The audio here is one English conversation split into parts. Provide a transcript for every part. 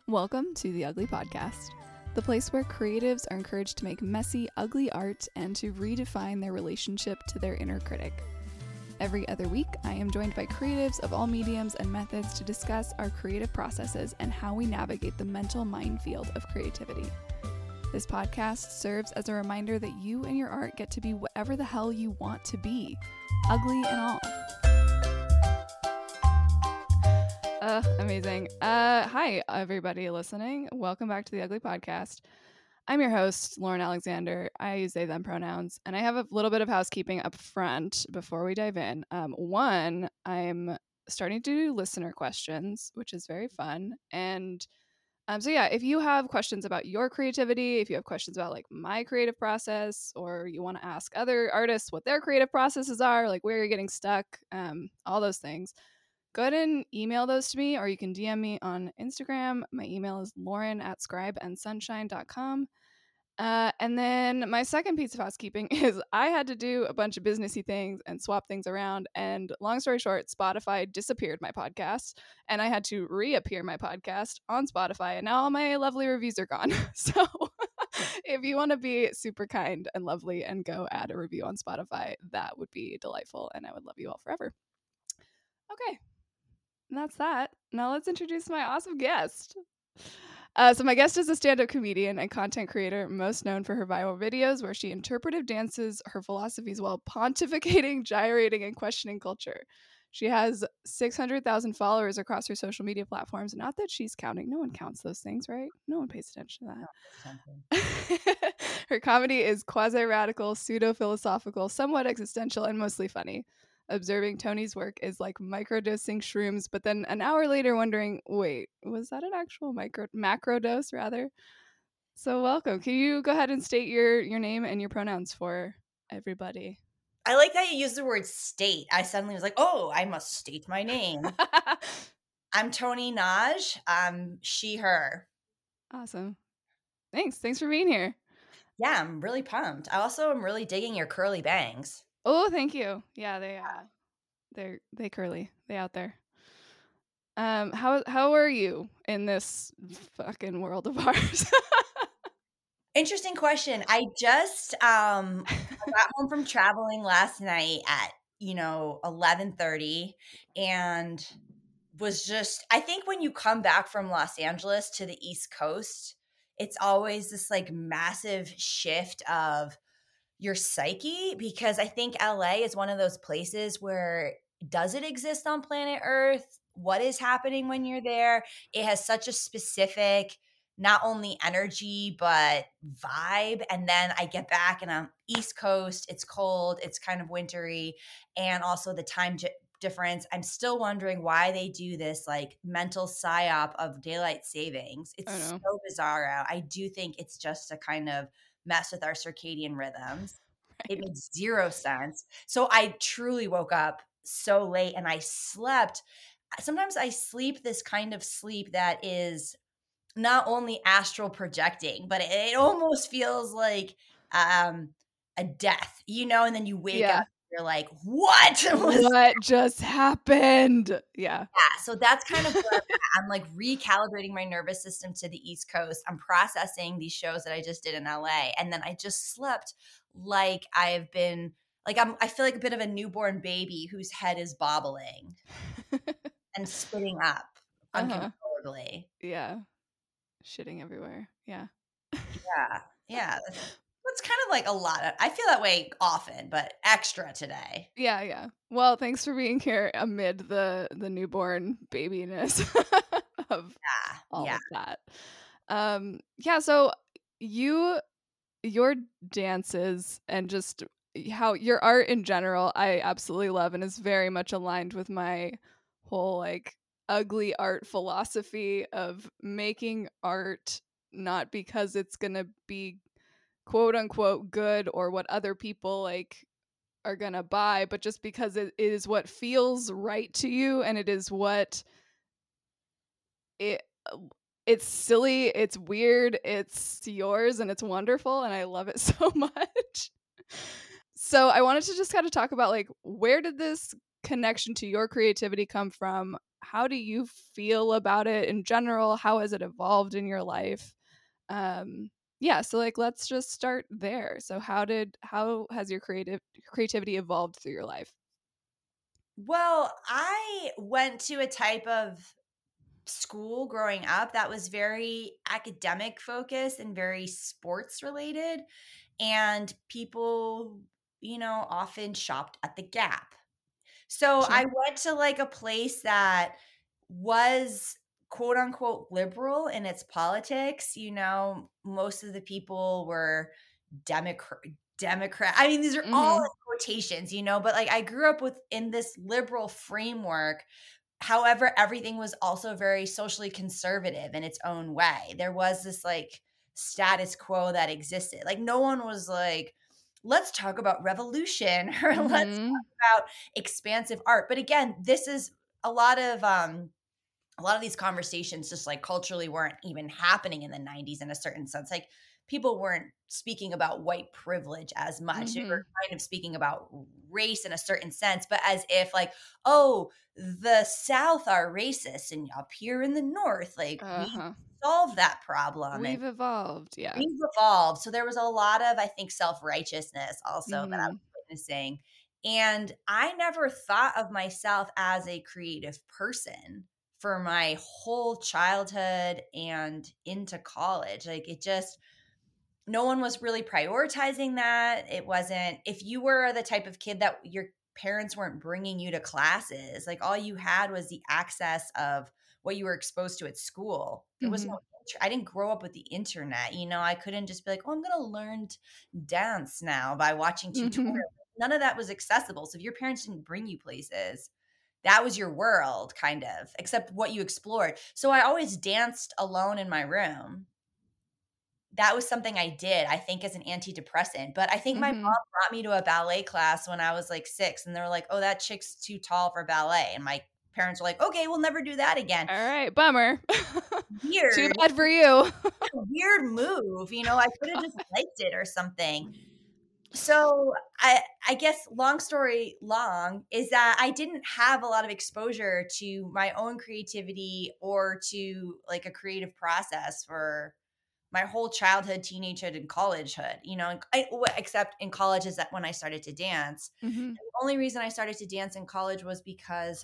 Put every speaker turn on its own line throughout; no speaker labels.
Welcome to The Ugly Podcast, the place where creatives are encouraged to make messy, ugly art and to redefine their relationship to their inner critic. Every other week, I am joined by creatives of all mediums and methods to discuss our creative processes and how we navigate the mental minefield of creativity. This podcast serves as a reminder that you and your art get to be whatever the hell you want to be, ugly and all. Amazing. Hi, everybody listening. Welcome back to The Ugly Podcast. I'm your host, Lauren Alexander. I use they, them pronouns, and I have a little bit of housekeeping up front before we dive in. One, I'm starting to do listener questions, which is very fun. And if you have questions about your creativity, if you have questions about like my creative process, or you want to ask other artists what their creative processes are, like where you're getting stuck, all those things, go ahead and email those to me, or you can DM me on Instagram. My email is lauren@scribeandsunshine.com. And then my second piece of housekeeping is I had to do a bunch of businessy things and swap things around. And long story short, Spotify disappeared my podcast, and I had to reappear my podcast on Spotify. And now all my lovely reviews are gone. So if you want to be super kind and lovely and go add a review on Spotify, that would be delightful. And I would love you all forever. Okay. And that's that. Now let's introduce my awesome guest. So my guest is a stand-up comedian and content creator, most known for her viral videos where she interpretive dances her philosophies while pontificating, gyrating, and questioning culture. She has 600,000 followers across her social media platforms. Not that she's counting. No one counts those things, right? No one pays attention to that. Her comedy is quasi-radical, pseudo-philosophical, somewhat existential, and mostly funny. Observing Tony's work is like microdosing shrooms, but then an hour later wondering, wait, was that an actual macro dose rather? So welcome. Can you go ahead and state your name and your pronouns for everybody?
I like that you use the word state. I suddenly was like, oh, I must state my name. I'm Tony Naj. She, her.
Awesome. Thanks for being here.
Yeah, I'm really pumped. I also am really digging your curly bangs.
Oh, thank you. Yeah, they curly. They out there. How are you in this fucking world of ours?
Interesting question. I just I got home from traveling last night at 11:30 and was just, I think when you come back from Los Angeles to the East Coast, it's always this like massive shift of your psyche, because I think LA is one of those places where, does it exist on planet Earth? What is happening when you're there? It has such a specific, not only energy, but vibe. And then I get back and I'm East Coast. It's cold. It's kind of wintry. And also the time difference. I'm still wondering why they do this like mental psyop of daylight savings. It's so bizarre. I do think it's just to kind of mess with our circadian rhythms. Right. It makes zero sense. So I truly woke up so late and I slept. Sometimes I sleep this kind of sleep that is not only astral projecting, but it almost feels like a death, and then you wake up, you're like, what
just happened? Yeah.
So that's kind of where I'm like recalibrating my nervous system to the East Coast. I'm processing these shows that I just did in LA. And then I just slept like I've been like, I feel like a bit of a newborn baby whose head is bobbling and spitting up uncontrollably.
Yeah. Shitting everywhere. Yeah.
Yeah. That's kind of like a lot. I feel that way often, but extra today.
Yeah. Well, thanks for being here amid the newborn babiness of all of that. So your dances and just how your art in general, I absolutely love and is very much aligned with my whole like ugly art philosophy of making art not because it's gonna be quote unquote good or what other people like are gonna buy, but just because it is what feels right to you, and it is what it's silly, it's weird, it's yours, and it's wonderful, and I love it so much. So I wanted to just kind of talk about like, where did this connection to your creativity come from? how do you feel about it in general? How has it evolved in your life? Yeah, so like let's just start there. So how has your creativity evolved through your life?
Well, I went to a type of school growing up that was very academic focused and very sports related. And people, often shopped at the Gap. So
Sure.
I went to like a place that was quote unquote liberal in its politics. Most of the people were Democrat. I mean, these are all
Mhm.
in quotations, but like I grew up in this liberal framework. However, everything was also very socially conservative in its own way. There was this like status quo that existed. Like no one was like, let's talk about revolution or let's
Mhm.
talk about expansive art. But again, this is a lot of these conversations just like culturally weren't even happening in the 90s in a certain sense. Like people weren't speaking about white privilege as much. They were
Mhm.
kind of speaking about race in a certain sense, but as if like, oh, the South are racist and up here in the North, like we
Uh-huh.
solve that problem and
We've evolved, yeah.
we've evolved. So there was a lot of, I think, self-righteousness also that I was
Mhm.
witnessing. And I never thought of myself as a creative person for my whole childhood and into college. Like it just, no one was really prioritizing that. It wasn't, if you were the type of kid that your parents weren't bringing you to classes, like all you had was the access of what you were exposed to at school. There was no,
Mhm.
I didn't grow up with the internet. I couldn't just be like, oh, I'm going to learn dance now by watching
Mhm.
tutorials. None of that was accessible. So if your parents didn't bring you places, that was your world, kind of, except what you explored. So I always danced alone in my room. That was something I did, I think, as an antidepressant. But I think my mom
Mhm.
brought me to a ballet class when I was like 6, and they were like, "Oh, that chick's too tall for ballet." And my parents were like, "Okay, we'll never do that again."
All right, bummer. Too
Weird,
bad for you.
weird move. I could have just
Yeah.
liked it or something. So I guess long story long is that I didn't have a lot of exposure to my own creativity or to like a creative process for my whole childhood, teenagehood, and collegehood. Except in college is that when I started to dance.
Mhm.
The only reason I started to dance in college was because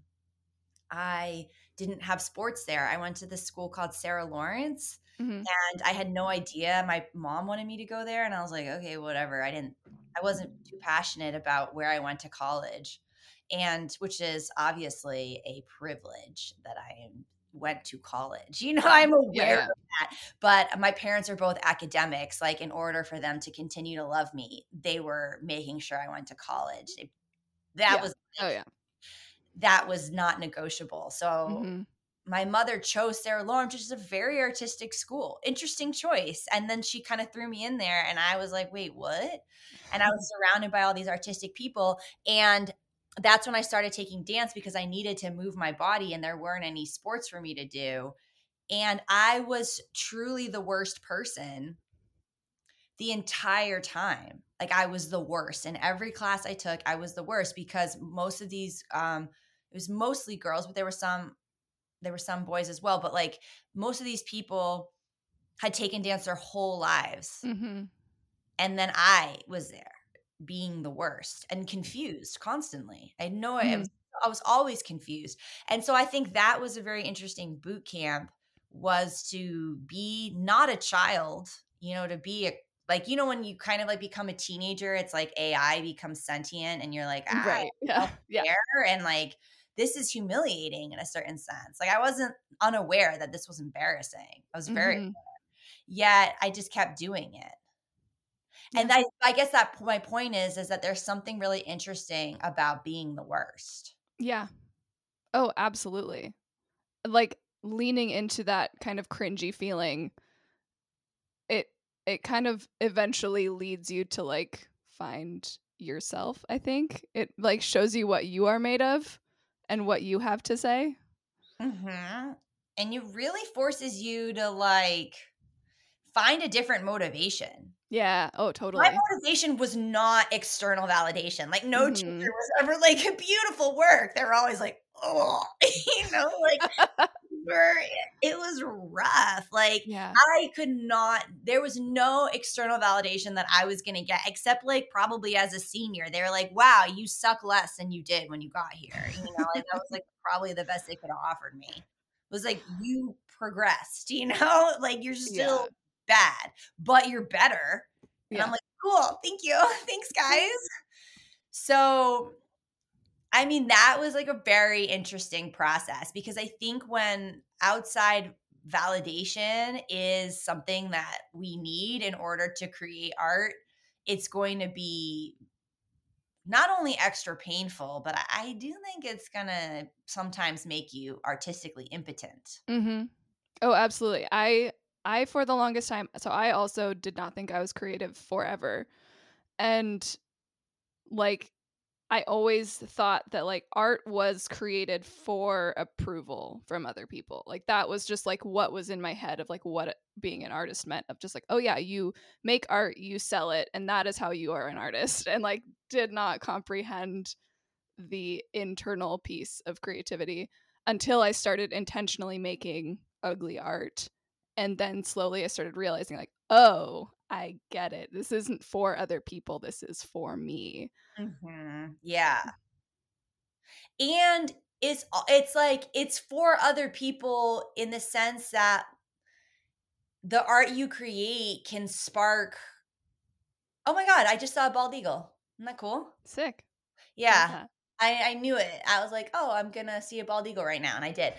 I didn't have sports there. I went to this school called Sarah Lawrence,
Mhm.
and I had no idea. My mom wanted me to go there, and I was like, okay, whatever. I wasn't too passionate about where I went to college, and which is obviously a privilege that I went to college. I'm aware
Yeah.
of that. But my parents are both academics. Like, in order for them to continue to love me, they were making sure I went to college. That
Yeah.
was
Oh yeah.
that was not negotiable. So
Mhm.
my mother chose Sarah Lawrence, which is a very artistic school. Interesting choice. And then she kind of threw me in there, and I was like, wait, what? And I was surrounded by all these artistic people. And that's when I started taking dance because I needed to move my body and there weren't any sports for me to do. And I was truly the worst person the entire time. Like I was the worst. In every class I took, I was the worst because most of these it was mostly girls, but there were some boys as well, but like most of these people had taken dance their whole lives.
Mhm.
And then I was there being the worst and confused constantly. I know
Mhm.
I was always confused. And so I think that was a very interesting boot camp, was to be not a child, to be like, when you kind of like become a teenager, it's like AI becomes sentient and you're like,
Right. Yeah. Yeah.
there. And like, this is humiliating in a certain sense. Like I wasn't unaware that this was embarrassing. I was very,
Mhm.
yet I just kept doing it.
Yeah.
And I guess that my point is that there's something really interesting about being the worst.
Yeah. Oh, absolutely. Like leaning into that kind of cringy feeling, it it kind of eventually leads you to like find yourself, I think. It like shows you what you are made of and what you have to say.
Mhm. And it really forces you to like find a different motivation.
Yeah. Oh,
My
totally.
motivation was not external validation. Like no teacher
Mhm.
was ever like, beautiful work. They were always like, oh, like it was rough. Like
Yeah.
I could not, there was no external validation that I was going to get except like probably as a senior. They were like, wow, you suck less than you did when you got here. Like that was like probably the best they could have offered me. It was like, you progressed, like you're
Yeah.
still bad, but you're better. And I'm
Yeah.
like, cool. Thank you. Thanks, guys. So I mean, that was like a very interesting process because I think when outside validation is something that we need in order to create art, it's going to be not only extra painful, but I do think it's going to sometimes make you artistically impotent.
Mhm. Oh, absolutely. I for the longest time, so I also did not think I was creative forever. And like I always thought that like art was created for approval from other people. Like that was just like what was in my head of like what being an artist meant, of just like, oh yeah, you make art, you sell it, and that is how you are an artist. And like did not comprehend the internal piece of creativity until I started intentionally making ugly art. And then slowly I started realizing, like, oh, I get it. This isn't for other people. This is for me.
Yeah. And it's like it's for other people in the sense that the art you create can spark. Oh my God, I just saw a bald eagle. Isn't that cool?
Sick. Love
Yeah.
that.
I knew it. I was like, oh, I'm gonna see a bald eagle right now. And I did.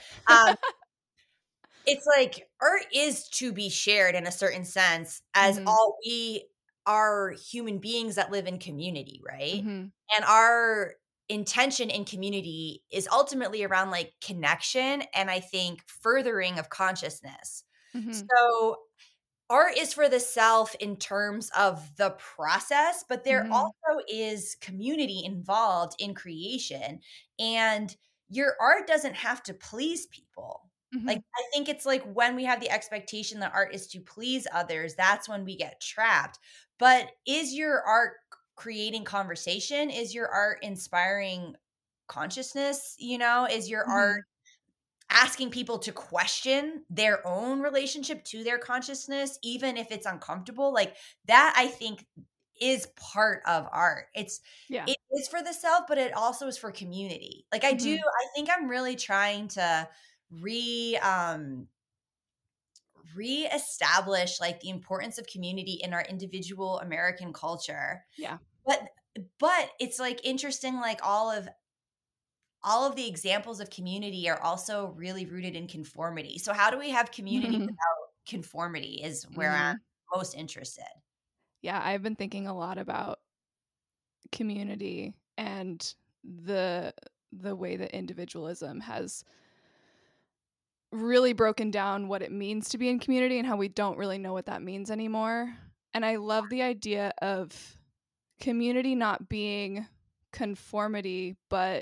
It's like art is to be shared in a certain sense, as
Mm-hmm.
all we are human beings that live in community, right?
Mm-hmm.
And our intention in community is ultimately around like connection and I think furthering of consciousness.
Mm-hmm.
So art is for the self in terms of the process, but there
Mm-hmm.
also is community involved in creation. And your art doesn't have to please people.
Mm-hmm.
Like, I think it's like when we have the expectation that art is to please others, that's when we get trapped. But is your art creating conversation? Is your art inspiring consciousness? Is your art
Mm-hmm.
asking people to question their own relationship to their consciousness, even if it's uncomfortable? Like that, I think is part of art.
Yeah.
It is for the self, but it also is for community. Like
Mm-hmm.
I think I'm really trying to reestablish like the importance of community in our individual American culture.
Yeah.
But it's like interesting, like all of the examples of community are also really rooted in conformity. So how do we have community
Mm-hmm.
without conformity is where I'm
Mm-hmm.
most interested.
Yeah. I've been thinking a lot about community and the way that individualism has really broken down what it means to be in community and how we don't really know what that means anymore. And I love the idea of community not being conformity, but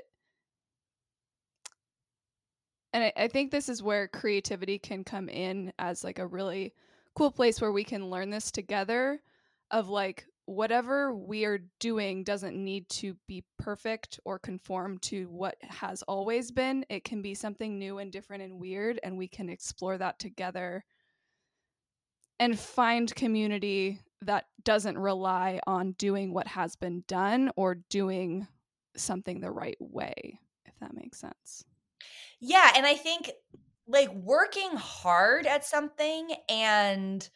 and I think this is where creativity can come in as like a really cool place where we can learn this together, of like whatever we are doing doesn't need to be perfect or conform to what has always been. It can be something new and different and weird, and we can explore that together and find community that doesn't rely on doing what has been done or doing something the right way, if that makes sense.
Yeah, and I think like working hard at something and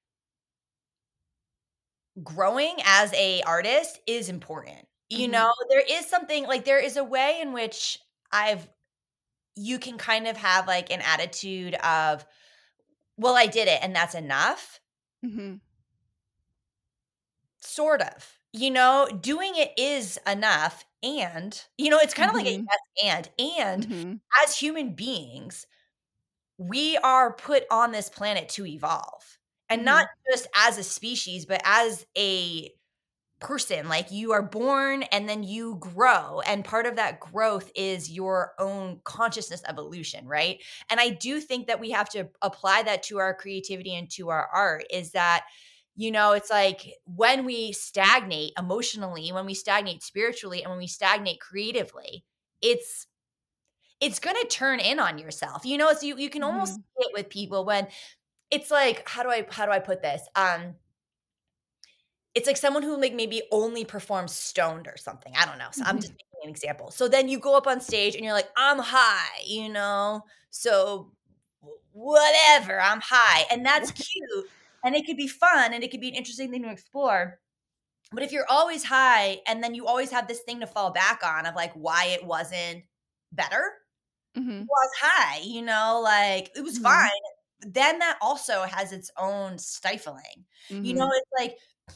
growing as a artist is important.
Mm-hmm.
There is something like there is a way in which I've you can kind of have like an attitude of, well, I did it and that's enough.
Mm-hmm.
Sort of. Doing it is enough. And, it's kind of like a
Mm-hmm.
yes and
Mm-hmm.
as human beings, we are put on this planet to evolve. And
Mm-hmm.
not just as a species, but as a person. Like you are born and then you grow. And part of that growth is your own consciousness evolution, right? And I do think that we have to apply that to our creativity and to our art, is that it's like when we stagnate emotionally, when we stagnate spiritually, and when we stagnate creatively, it's it's going to turn in on yourself. You know, so you can almost see it with people when it's like, how do I put this? It's like someone who like maybe only performs stoned or something. I don't know. So I'm just making an example. So then you go up on stage and you're like, I'm high, you know? So whatever, I'm high. And that's cute. And it could be fun and it could be an interesting thing to explore. But if you're always high and then you always have this thing to fall back on of like why it wasn't better, was high, you know, like it was fine. Then that also has its own stifling. You know, it's like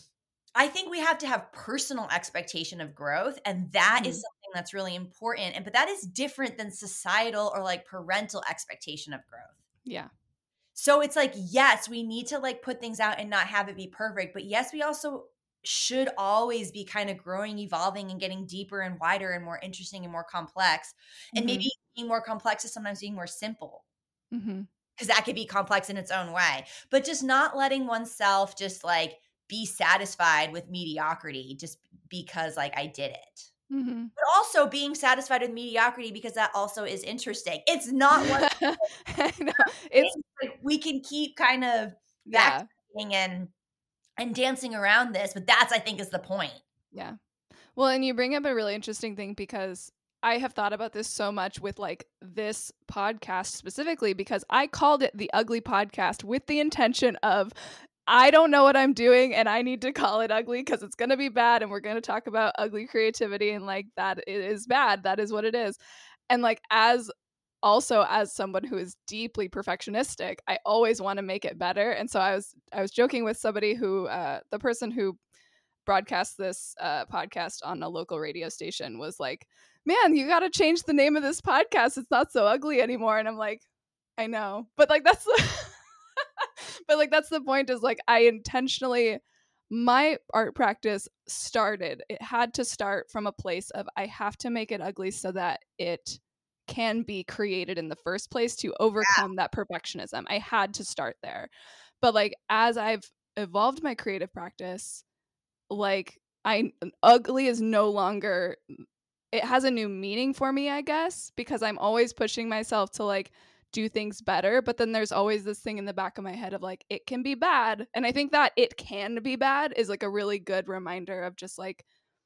I think we have to have personal expectation of growth, and that is something that's really important. And but that is different than societal or like parental expectation of growth.
Yeah.
So it's like, yes, we need to like put things out and not have it be perfect, but yes, we also should always be kind of growing, evolving, and getting deeper and wider and more interesting and more complex. And maybe being more complex is sometimes being more simple. Because that could be complex in its own way. But just not letting oneself just like be satisfied with mediocrity just because like I did it. But also being satisfied with mediocrity because that also is interesting. It's not one
I know.
it's like we can keep kind of backtracking and dancing around this, but that's I think is the point.
Yeah. Well, and you bring up a really interesting thing because I have thought about this so much with like this podcast specifically because I called it the Ugly Podcast with the intention of I don't know what I'm doing and I need to call it ugly because it's going to be bad and we're going to talk about ugly creativity and like that it is bad. That is what it is. And like as someone who is deeply perfectionistic, I always want to make it better. And so I was joking with somebody who the person who broadcast this podcast on a local radio station was like, man, you got to change the name of this podcast. It's not so ugly anymore. And I'm like, I know. But like, that's the, but like, that's the point is like, I intentionally, my art practice started, it had to start from a place of, I have to make it ugly so that it can be created in the first place to overcome that perfectionism. I had to start there. But like, as I've evolved my creative practice, like ugly is no longer, it has a new meaning for me, I guess, because I'm always pushing myself to like do things better, but then there's always this thing in the back of my head of like it can be bad. And I think that it can be bad is like a really good reminder of just like,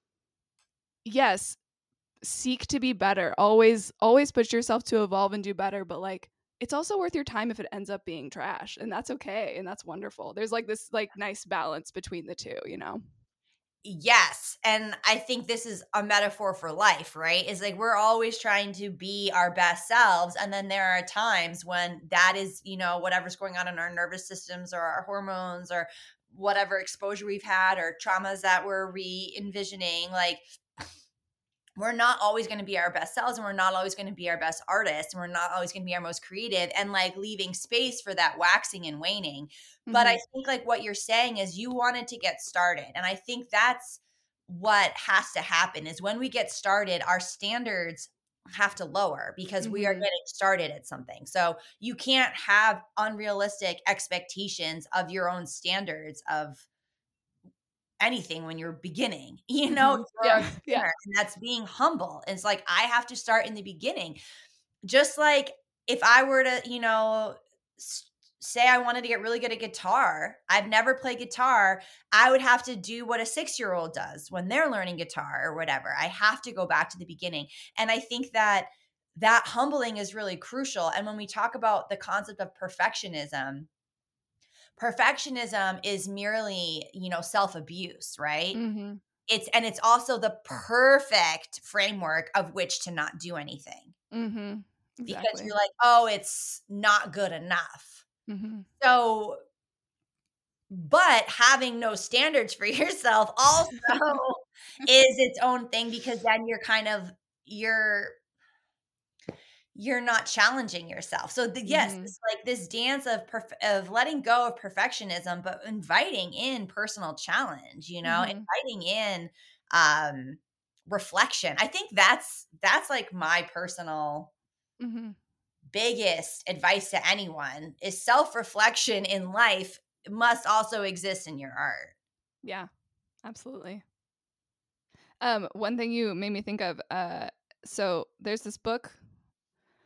yes, seek to be better, always push yourself to evolve and do better, but like it's also worth your time if it ends up being trash, and that's okay and that's wonderful. There's like this like nice balance between the two, you know.
Yes. And I think this is a metaphor for life, right? Is like we're always trying to be our best selves. And then there are times when that is, you know, whatever's going on in our nervous systems or our hormones or whatever exposure we've had or traumas that we're re envisioning. Like we're not always going to be our best selves and we're not always going to be our best artists and we're not always going to be our most creative and like leaving space for that waxing and waning. But I think like what you're saying is you wanted to get started. And I think that's what has to happen is when we get started, our standards have to lower because we are getting started at something. So you can't have unrealistic expectations of your own standards of anything when you're beginning, you know,
Yeah.
and that's being humble. It's like, I have to start in the beginning. Just like if I were to, you know, say I wanted to get really good at guitar, I've never played guitar. I would have to do what a 6-year-old does when they're learning guitar or whatever. I have to go back to the beginning. And I think that humbling is really crucial. And when we talk about the concept of perfectionism is merely, you know, self-abuse, right? It's also the perfect framework of which to not do anything.
Exactly.
Because you're like, oh, it's not good enough. So, but having no standards for yourself also is its own thing because then you're kind of, you're not challenging yourself. So yes, it's like this dance of letting go of perfectionism, but inviting in personal challenge, you know, inviting in reflection. I think that's like my personal biggest advice to anyone is self-reflection in life must also exist in your art.
Yeah, absolutely. One thing you made me think of, so there's this book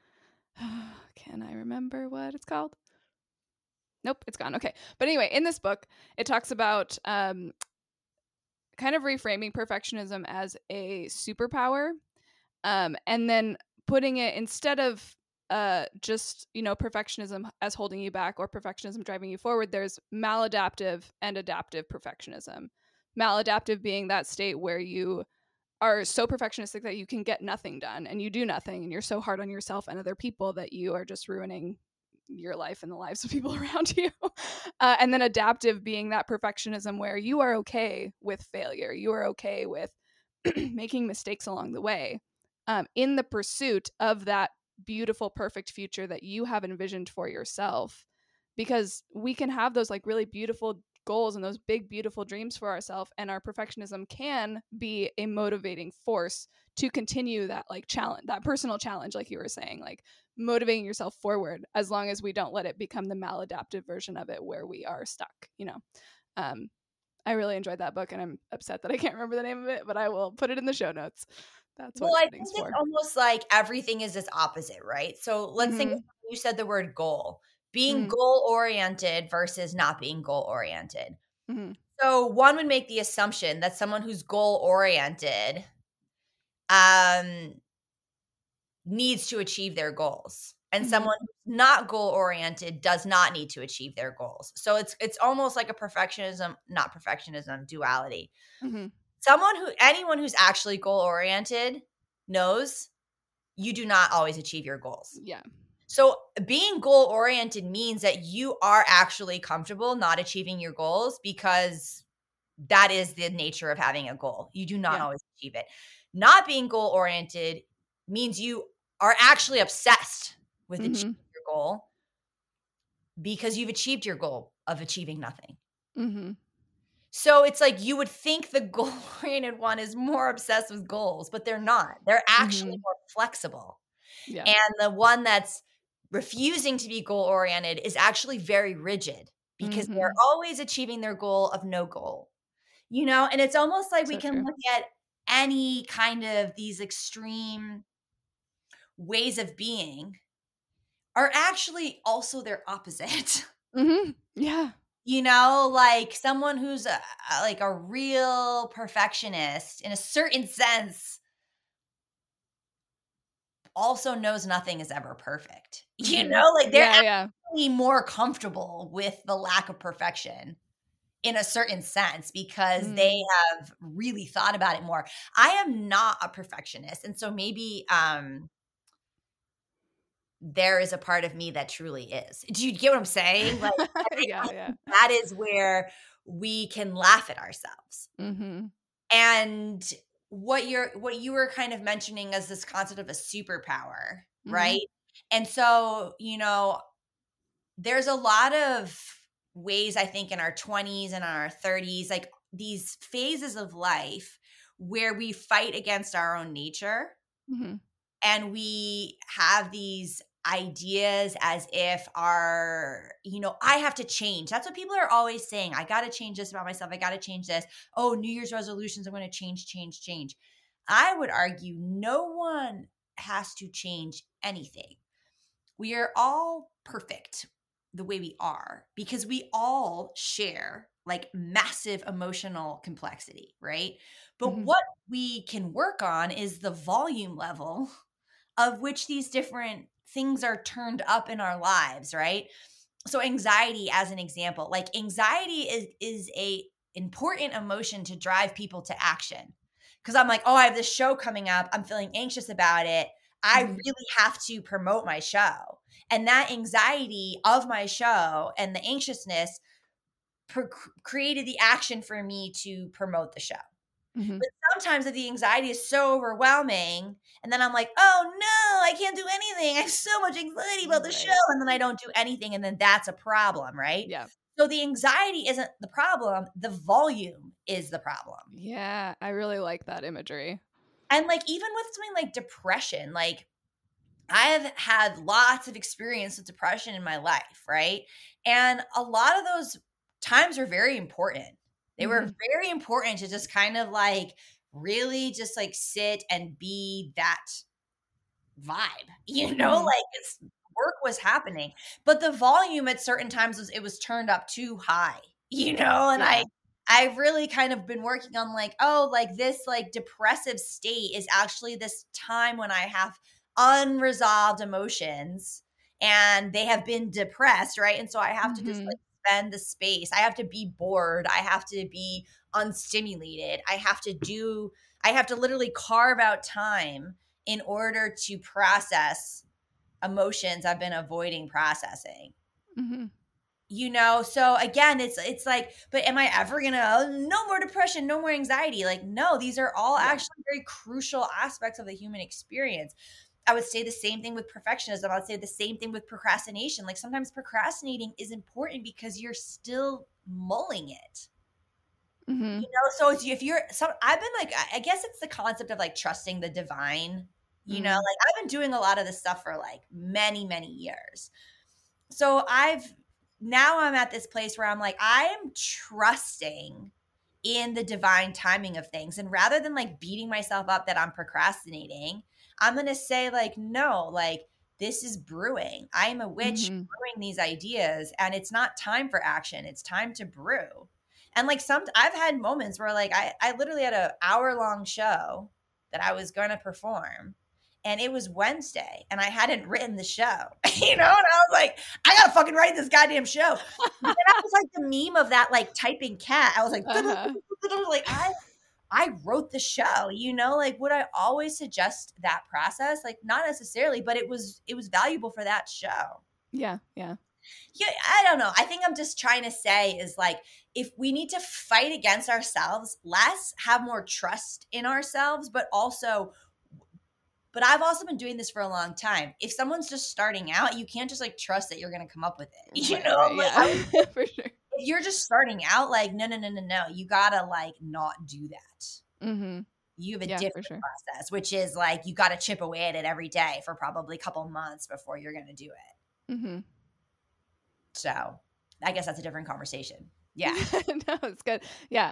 Can I remember what it's called? Nope, it's gone. Okay. But anyway, in this book, it talks about kind of reframing perfectionism as a superpower, and then putting it, instead of just, perfectionism as holding you back or perfectionism driving you forward, there's maladaptive and adaptive perfectionism. Maladaptive being that state where you are so perfectionistic that you can get nothing done and you do nothing, and you're so hard on yourself and other people that you are just ruining your life and the lives of people around you. And then adaptive being that perfectionism where you are okay with failure. You are okay with making mistakes along the way, in the pursuit of that beautiful, perfect future that you have envisioned for yourself. Because we can have those like really beautiful goals and those big, beautiful dreams for ourselves, and our perfectionism can be a motivating force to continue that like challenge, that personal challenge, like you were saying, like motivating yourself forward, as long as we don't let it become the maladaptive version of it where we are stuck. I really enjoyed that book, and I'm upset that I can't remember the name of it, but I will put it in the show notes. That's what
Well, I
it's
think
for.
it's almost like everything is its opposite, right? So let's think, you said the word goal, being goal oriented versus not being goal oriented. So one would make the assumption that someone who's goal oriented needs to achieve their goals, and someone who's not goal oriented does not need to achieve their goals. So it's almost like a not perfectionism duality. Anyone who's actually goal oriented knows you do not always achieve your goals.
Yeah.
So being goal oriented means that you are actually comfortable not achieving your goals, because that is the nature of having a goal. You do not always achieve it. Not being goal oriented means you are actually obsessed with achieving your goal, because you've achieved your goal of achieving nothing. So it's like you would think the goal-oriented one is more obsessed with goals, but they're not. They're actually more flexible.
Yeah.
And the one that's refusing to be goal-oriented is actually very rigid, because they're always achieving their goal of no goal. And it's almost like we can look at any kind of these extreme ways of being are actually also their opposite.
Yeah.
Like someone who's like a real perfectionist in a certain sense also knows nothing is ever perfect. Like they're actually more comfortable with the lack of perfection in a certain sense, because they have really thought about it more. I am not a perfectionist, and so maybe there is a part of me that truly is. Do you get what I'm saying? Like, that is where we can laugh at ourselves. And what you were kind of mentioning as this concept of a superpower, right? And so, there's a lot of ways, I think, in our 20s and our 30s, like these phases of life where we fight against our own nature, and we have these ideas as if I have to change. That's what people are always saying. I got to change this about myself. I got to change this. Oh, New Year's resolutions. I'm going to change. I would argue no one has to change anything. We are all perfect the way we are, because we all share like massive emotional complexity, right? But what we can work on is the volume level of which these different things are turned up in our lives, right? So anxiety, as an example, like anxiety is a important emotion to drive people to action. Because I'm like, oh, I have this show coming up. I'm feeling anxious about it. I really have to promote my show. And that anxiety of my show and the anxiousness created the action for me to promote the show. But sometimes if the anxiety is so overwhelming, and then I'm like, oh no, I can't do anything. I have so much anxiety about the show. And then I don't do anything. And then that's a problem, right?
Yeah.
So the anxiety isn't the problem. The volume is the problem.
Yeah. I really like that imagery.
And like, even with something like depression, like I have had lots of experience with depression in my life, right? And a lot of those times are very important. They were very important to just kind of like really just like sit and be that vibe, like it's work was happening, but the volume at certain times was turned up too high, and
Yeah.
I've really kind of been working on like, oh, like this like depressive state is actually this time when I have unresolved emotions and they have been depressed, right? And so I have to just like spend the space. I have to be bored. I have to be unstimulated. I have to literally carve out time in order to process emotions I've been avoiding processing.
Mm-hmm.
So again, it's like, but am I ever gonna, no more depression, no more anxiety? Like, no, these are all actually very crucial aspects of the human experience. I would say the same thing with perfectionism. I would say the same thing with procrastination. Like sometimes procrastinating is important because you're still mulling it.
Mm-hmm.
So I've been like, I guess it's the concept of like trusting the divine, like I've been doing a lot of this stuff for like many, many years. So now I'm at this place where I'm like, I am trusting in the divine timing of things. And rather than like beating myself up that I'm procrastinating, I'm going to say like, no, like this is brewing. I am a witch brewing these ideas and it's not time for action. It's time to brew. And like I've had moments where like I literally had an hour-long show that I was going to perform and it was Wednesday and I hadn't written the show, and I was like, I gotta fucking write this goddamn show. And I was like the meme of that like typing cat. I was like, like I wrote the show, like would I always suggest that process? Like not necessarily, but it was valuable for that show.
Yeah.
I don't know. I think I'm just trying to say is like, if we need to fight against ourselves less, have more trust in ourselves, but I've also been doing this for a long time. If someone's just starting out, you can't just like trust that you're going to come up with it.
Yeah, for sure.
If you're just starting out, like, no. You got to like not do that.
Mm-hmm.
You have a different process, which is like, you got to chip away at it every day for probably a couple months before you're going to do it.
Mm-hmm.
So I guess that's a different conversation. Yeah.
No, it's good. Yeah.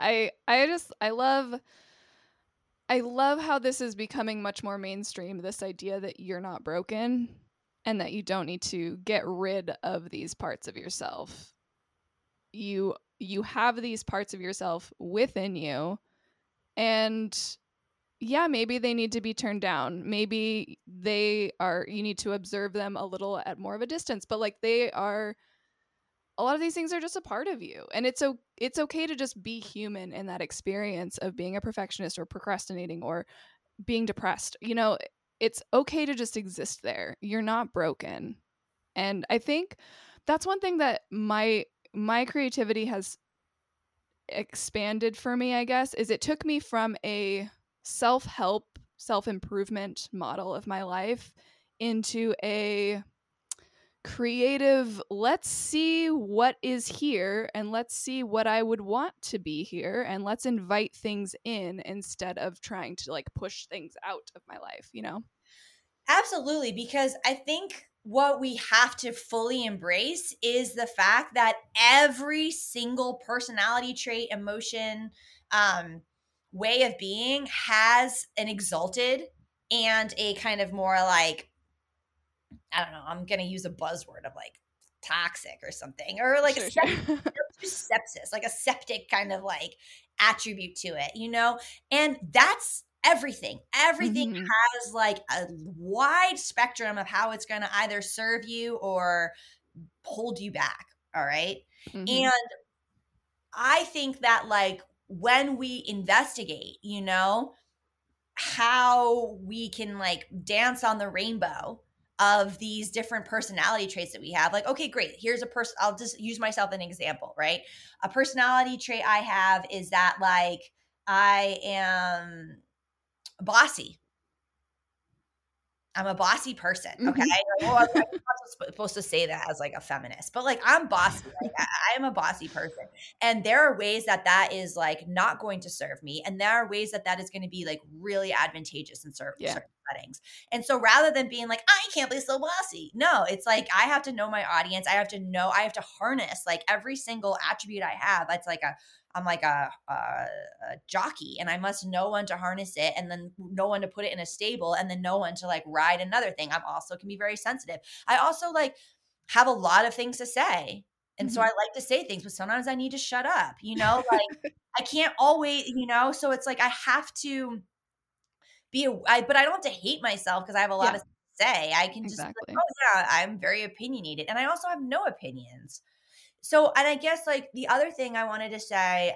I love how this is becoming much more mainstream, this idea that you're not broken and that you don't need to get rid of these parts of yourself. You have these parts of yourself within you, and yeah, maybe they need to be turned down. Maybe you need to observe them a little at more of a distance, but like a lot of these things are just a part of you, and it's okay to just be human in that experience of being a perfectionist or procrastinating or being depressed. It's okay to just exist there. You're not broken. And I think that's one thing that my creativity has expanded for me, I guess, is it took me from a self-help, self-improvement model of my life into a creative, let's see what is here and let's see what I would want to be here and let's invite things in instead of trying to like push things out of my life,
Absolutely, because I think what we have to fully embrace is the fact that every single personality trait, emotion, way of being has an exalted and a kind of more like, I don't know, I'm going to use a buzzword of like toxic or something, or like sepsis, like a septic kind of like attribute to it, and that's everything. Everything has like a wide spectrum of how it's going to either serve you or hold you back. All right. And I think that like when we investigate, how we can like dance on the rainbow of these different personality traits that we have. Like, okay, great. Here's a person. I'll just use myself as an example, right? A personality trait I have is that like I am bossy. I'm a bossy person. Okay. Well, I'm not supposed to say that as like a feminist, but like I'm bossy. Like, I am a bossy person. And there are ways that is like not going to serve me. And there are ways that is going to be like really advantageous in certain settings. And so rather than being like, I can't be so bossy. No, it's like, I have to know my audience. I have to harness like every single attribute I have. It's like I'm like a jockey, and I must know when to harness it, and then know when to put it in a stable, and then know when to like ride another thing. I'm also can be very sensitive. I also like have a lot of things to say. And so I
Mhm.
like to say things, but sometimes I need to shut up, like I can't always, so it's like I have to but I don't have to hate myself because I have a lot
Yeah,
of say. I can just be like,
exactly.
oh yeah, I'm very opinionated. And I also have no opinions. So, and I guess like the other thing I wanted to say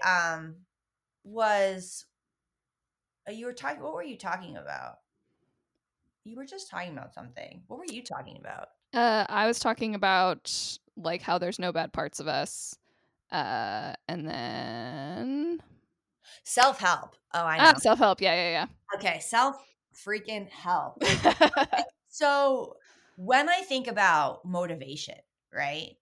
was you were talking, what were you talking about? You were just talking about something. What were you talking about?
I was talking about like how there's no bad parts of us. And then
Self help. Oh, I know.
self-help. Yeah,
Okay. Self freaking help.
yeah.
So, when I think about motivation, right?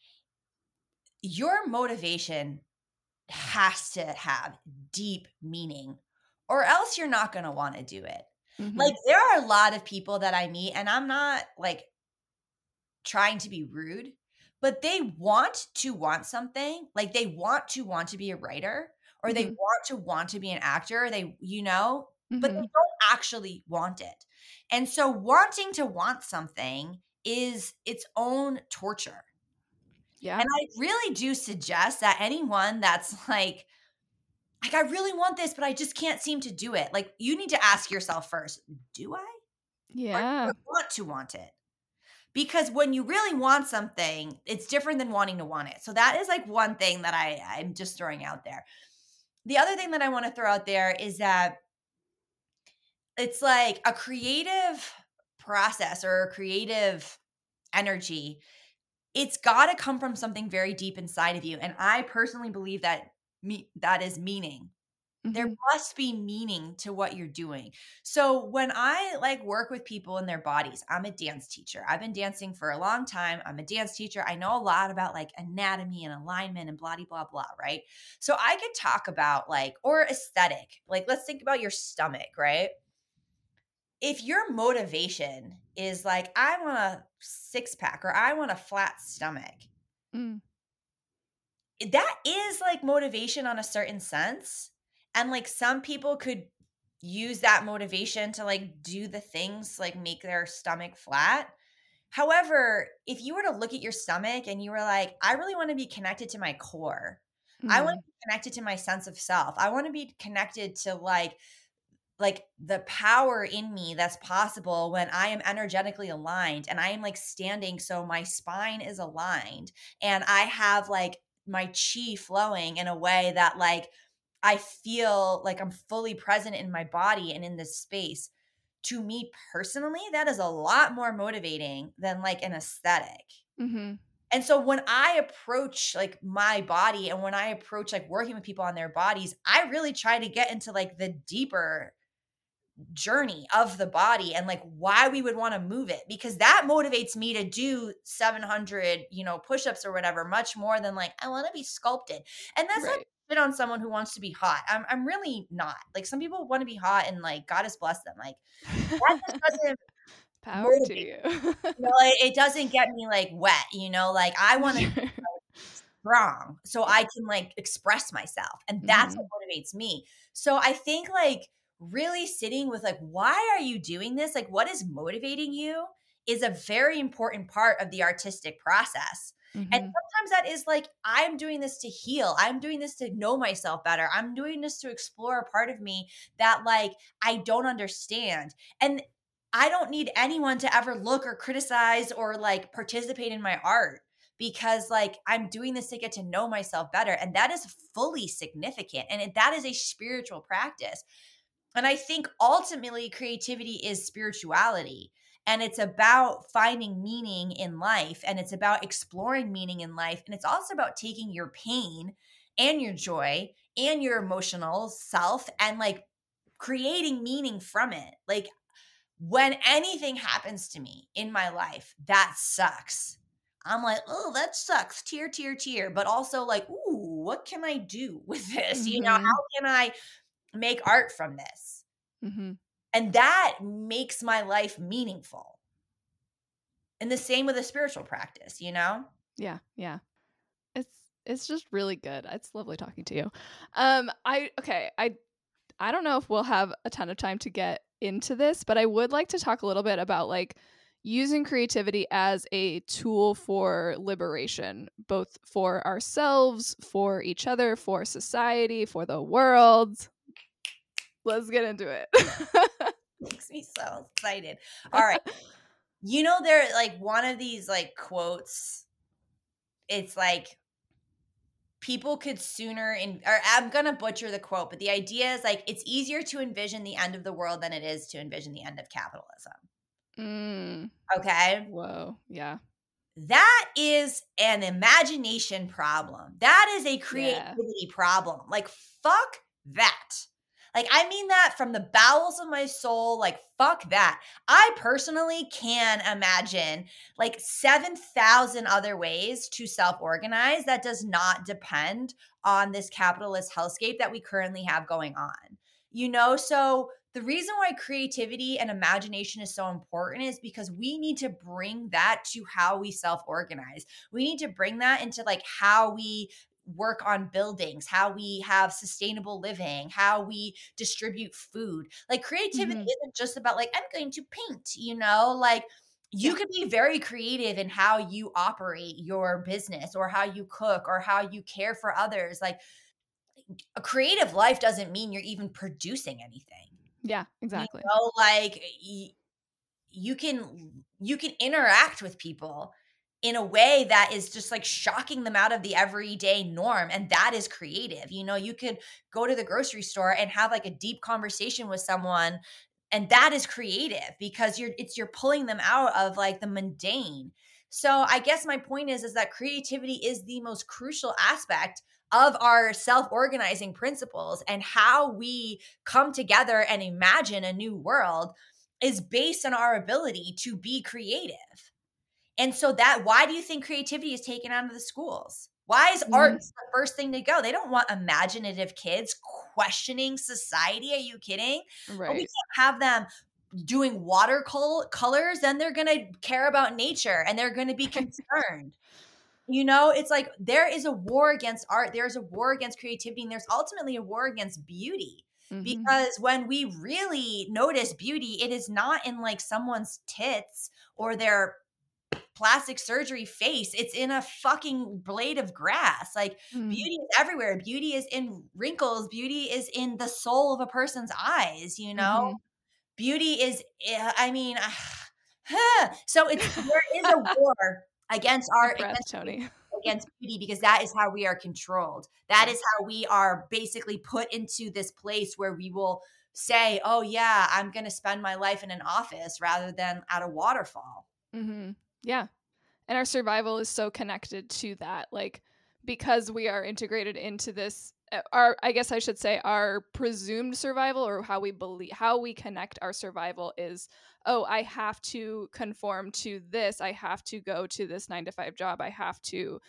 Your motivation has to have deep meaning or else you're not going to want to do it. Like
Mhm.
there are a lot of people that I meet and I'm not like trying to be rude, but they want something. Like they want to be a writer or they
Mhm.
want to be an actor. But they
Mhm.
don't actually want it. And so wanting to want something is its own torture.
Yeah.
And I really do suggest that anyone that's like, I really want this, but I just can't seem to do it. Like, you need to ask yourself first, do I? Or do I
Yeah.
want to want it? Because when you really want something, it's different than wanting to want it. So that is like one thing that I'm just throwing out there. The other thing that I want to throw out there is that it's like a creative process or a creative energy. It's got to come from something very deep inside of you. And I personally believe that that is meaning. There
Mhm.
must be meaning to what you're doing. So when I like work with people in their bodies, I'm a dance teacher. I've been dancing for a long time. I'm a dance teacher. I know a lot about like anatomy and alignment and blah blah blah, right? So I could talk about like or aesthetic. Like let's think about your stomach, right? If your motivation is like I want a six pack or I want a flat stomach,
Mm.
that is like motivation on a certain sense. And like some people could use that motivation to like do the things like make their stomach flat. However, if you were to look at your stomach and you were like, I really want to be connected to my core. I want
Mm.
to be connected to my sense of self. I want to be connected to like the power in me that's possible when I am energetically aligned and I am like standing so my spine is aligned and I have like my chi flowing in a way that like I feel like I'm fully present in my body and in this space. To me personally, that is a lot more motivating than like an aesthetic.
Mhm.
And so when I approach like my body and when I approach like working with people on their bodies, I really try to get into like the deeper journey of the body and like why we would want to move it because that motivates me to do 700 push-ups or whatever much more than like I want to be sculpted. And that's not
Right.
shit on someone who wants to be hot. I'm really not. Like some people want to be hot and like God has blessed them. Like that just doesn't
Power to
motivate
you.
it doesn't get me like wet, like I want to
Sure.
strong so I
Yeah.
can like express myself. And that's what
Mhm.
motivates me. So I think like really sitting with like, why are you doing this? Like, what is motivating you is a very important part of the artistic process. And
Mhm.
sometimes that is like, I'm doing this to heal. I'm doing this to know myself better. I'm doing this to explore a part of me that like I don't understand. And I don't need anyone to ever look or criticize or like participate in my art because like I'm doing this to get to know myself better and that is fully significant and that is a spiritual practice. And I think ultimately creativity is spirituality and it's about finding meaning in life and it's about exploring meaning in life and it's also about taking your pain and your joy and your emotional self and like creating meaning from it. Like when anything happens to me in my life that sucks, I'm like, oh, that sucks. Tear, tear, tear. But also like, ooh, what can I do with this?
Mhm.
How can I make art from this?
Mhm.
And that makes my life meaningful. And the same with a spiritual practice, you know?
Yeah, yeah. It's It's just really good. It's lovely talking to you. I don't know if we'll have a ton of time to get into this, but I would like to talk a little bit about like using creativity as a tool for liberation, both for ourselves, for each other, for society, for the world. Let's get into it.
Makes me so excited. All right. You know, there like one of these like quotes, it's like people could sooner or I'm gonna butcher the quote, but the idea is like it's easier to envision the end of the world than it is to envision the end of capitalism. Okay.
Whoa. Yeah.
That is an imagination problem. That is a creativity problem. Like, fuck that. Like, I mean that from the bowels of my soul. Like, fuck that. I personally can imagine like 7,000 other ways to self-organize that does not depend on this capitalist hellscape that we currently have going on. You know, so the reason why creativity and imagination is so important is because we need to bring that to how we self-organize. We need to bring that into like how we work on buildings, how we have sustainable living, how we distribute food. Like creativity isn't just about like, I'm going to paint, you know, like you can be very creative in how you operate your business or how you cook or how you care for others. Like a creative life doesn't mean you're even producing anything.
Yeah, exactly.
You know, like you can interact with people in a way that is just like shocking them out of the everyday norm, and that is creative. You know, you could go to the grocery store and have like a deep conversation with someone, and that is creative because you're pulling them out of like the mundane. So I guess my point is that creativity is the most crucial aspect of our self-organizing principles, and how we come together and imagine a new world is based on our ability to be creative. And so that why do you think creativity is taken out of the schools? Why is art the first thing to go? They don't want imaginative kids questioning society. Are you kidding?
Right.
But we can't have them doing watercolors. Then they're going to care about nature and they're going to be concerned. You know, it's like there is a war against art. There's a war against creativity, and there's ultimately a war against beauty. Because when we really notice beauty, it is not in like someone's tits or their plastic surgery face. It's in a fucking blade of grass. Like beauty is everywhere. Beauty is in wrinkles. Beauty is in the soul of a person's eyes, you know? Beauty is, I mean, so there is a war against art, against beauty, because that is how we are controlled. That is how we are basically put into this place where we will say, oh yeah, I'm going to spend my life in an office rather than at a waterfall.
Yeah. And our survival is so connected to that, like, because we are integrated into this, I guess I should say our presumed survival, or how we connect our survival is, oh, I have to conform to this. I have to go to this 9-to-5 job. I have to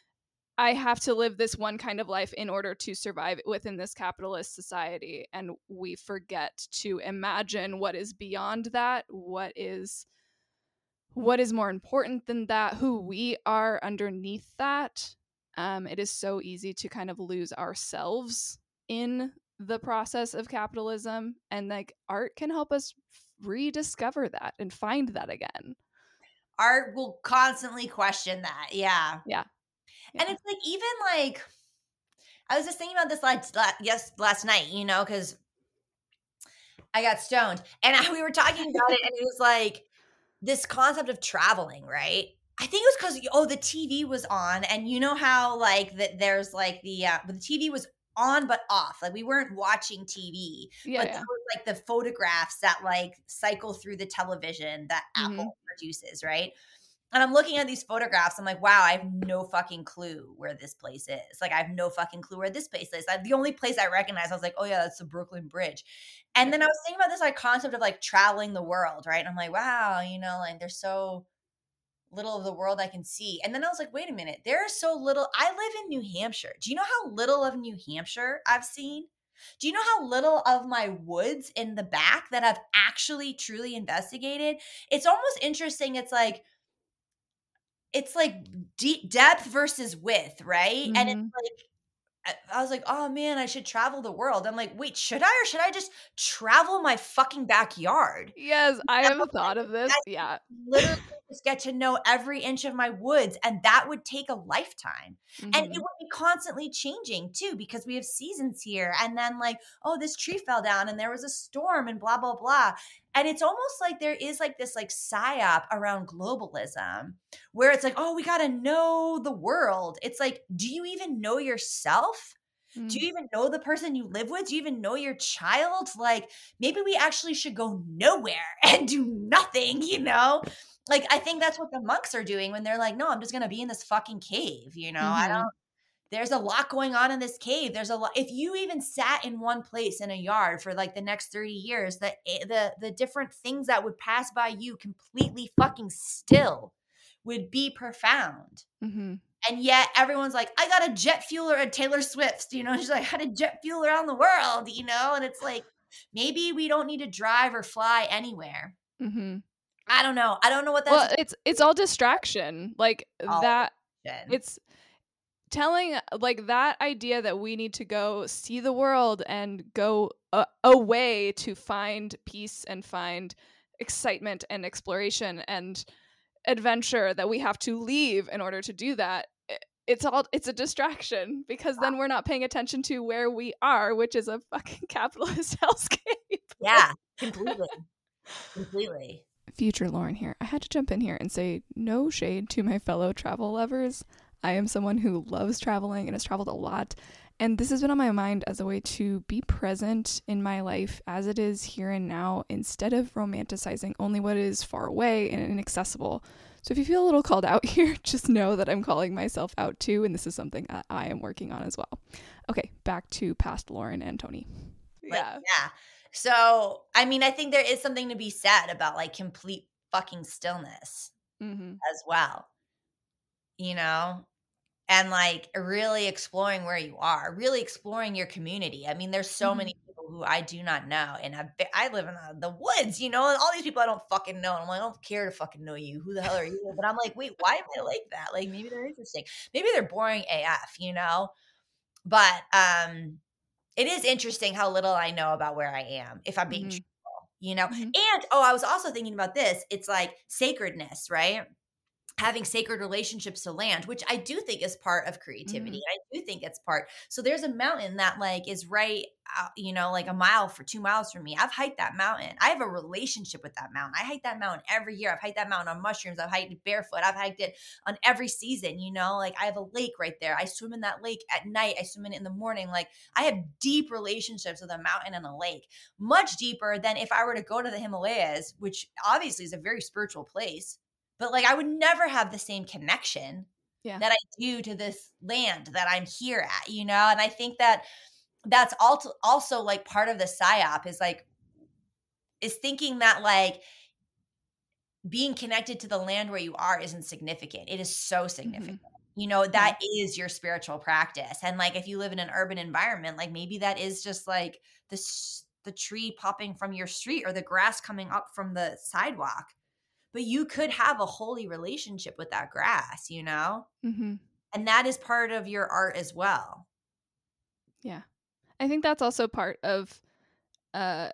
live this one kind of life in order to survive within this capitalist society. And we forget to imagine what is beyond that, what is more important than that, who we are underneath that. It is so easy to kind of lose ourselves in the process of capitalism, and like art can help us rediscover that and find that again.
Art will constantly question that. Yeah. And it's like, even like, I was just thinking about this last night, you know, because I got stoned and we were talking about it, and it was like this concept of traveling, right? I think it was because the TV was on, and you know how like that there's like the TV was on but off, like we weren't watching TV, but there was like the photographs that like cycle through the television that Apple produces, right? And I'm looking at these photographs. I'm like, wow, I have no fucking clue where this place is. Like, I have no fucking clue where this place is. The only place I recognize, I was like, oh yeah, that's the Brooklyn Bridge. And then I was thinking about this like concept of like traveling the world, right? And I'm like, wow, you know, like there's so little of the world I can see. And then I was like, wait a minute, there's so little. I live in New Hampshire. Do you know how little of New Hampshire I've seen? Do you know how little of my woods in the back that I've actually truly investigated? It's almost interesting. It's like, it's like deep depth versus width, right? And it's
Mhm.
like I was like, "Oh man, I should travel the world." I'm like, "Wait, should I or should I just travel my fucking backyard?"
Yes, I
You
have
know,
thought of this.
I could
Yeah.
literally just get to know every inch of my woods, and that would take a lifetime. And it
Mhm.
would be constantly changing too, because we have seasons here. And then, like, oh, this tree fell down and there was a storm and blah, blah, blah. And it's almost like there is like this like psyop around globalism where it's like, oh, we got to know the world. It's like, do you even know yourself? Do
Mm.
you even know the person you live with? Do you even know your child? Like, maybe we actually should go nowhere and do nothing, you know? Like, I think that's what the monks are doing when they're like, no, I'm just going to be in this fucking cave, you know?
Mhm.
There's a lot going on in this cave. There's a lot. If you even sat in one place in a yard for like the next 30 years, the different things that would pass by you completely fucking still would be profound.
Mhm.
And yet everyone's like, I got a jet fuel or a Taylor Swift, you know, she's like, I had a jet fuel around the world, you know? And it's like, maybe we don't need to drive or fly anywhere.
Mhm.
I don't know. I don't know what that's
Well, it's all distraction. Like
all
that
in.
it's telling like that idea that we need to go see the world and go away to find peace and find excitement and exploration and adventure, that we have to leave in order to do that. It's a distraction, because then we're not paying attention to where we are, which is a fucking capitalist hellscape.
Yeah, completely. Completely.
Future Lauren here. I had to jump in here and say no shade to my fellow travel lovers. I am someone who loves traveling and has traveled a lot. And this has been on my mind as a way to be present in my life as it is here and now, instead of romanticizing only what is far away and inaccessible. So if you feel a little called out here, just know that I'm calling myself out too, and this is something that I am working on as well. Okay, back to past Lauren and Tony.
Like,
Yeah.
yeah. So, I mean, I think there is something to be said about like complete fucking stillness
Mm-hmm.
as well, you know? And like really exploring where you are, really exploring your community. I mean, there's so
Mm-hmm.
many people who I do not know, and I live in the woods, you know, and all these people I don't fucking know. And I'm like, I don't care to fucking know you. Who the hell are you? But I'm like, wait, why am I like that? Like, maybe they're interesting. Maybe they're boring AF, you know? But it is interesting how little I know about where I am, if I'm being
Mm-hmm.
truthful, you know?
Mm-hmm.
And oh, I was also thinking about this. It's like sacredness, right? Having sacred relationships to land, which I do think is part of
Mm-hmm.
creativity. I do think it's part. So there's a mountain that like is right, you know, like 2 miles from me. I've hiked that mountain. I have a relationship with that mountain. I hike that mountain every year. I've hiked that mountain on mushrooms. I've hiked it barefoot. I've hiked it on every season, you know, like I have a lake right there. I swim in that lake at night. I swim in it in the morning. Like I have deep relationships with a mountain and a lake, much deeper than if I were to go to the Himalayas, which obviously is a very spiritual place. But like I would never have the same connection
Yeah.
that I do to this land that I'm here at, you know? And I think that that's also like part of the psyop is thinking that like being connected to the land where you are isn't significant. It is so
Mm-hmm.
significant. You know,
Yeah.
that is your spiritual practice. And like if you live in an urban environment, like maybe that is just like the tree popping from your street or the grass coming up from the sidewalk. But you could have a holy relationship with that grass, you know?
Mm-hmm.
And that is part of your art as well.
Yeah. I think that's also part of uh,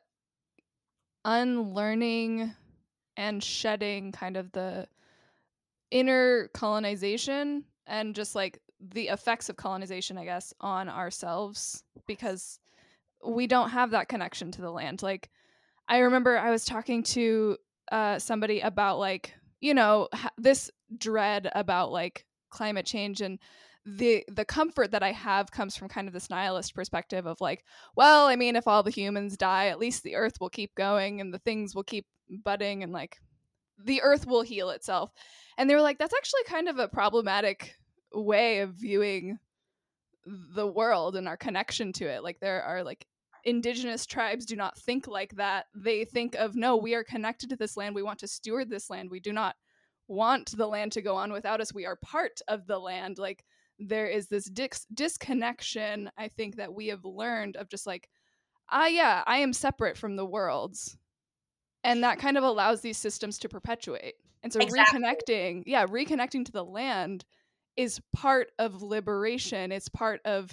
unlearning and shedding kind of the inner colonization and just like the effects of colonization, I guess, on ourselves, because we don't have that connection to the land. Like, I remember I was talking to somebody about like, you know, this dread about like climate change, and the comfort that I have comes from kind of this nihilist perspective of like, well, I mean, if all the humans die, at least the earth will keep going and the things will keep budding, and like the earth will heal itself. And they were like, that's actually kind of a problematic way of viewing the world and our connection to it. Like there are like indigenous tribes do not think like that. They think of, no, we are connected to this land. We want to steward this land. We do not want the land to go on without us. We are part of the land. Like there is this disconnection, I think, that we have learned of just like, yeah, I am separate from the worlds. And that kind of allows these systems to perpetuate. And so
Exactly.
reconnecting to the land is part of liberation. It's part of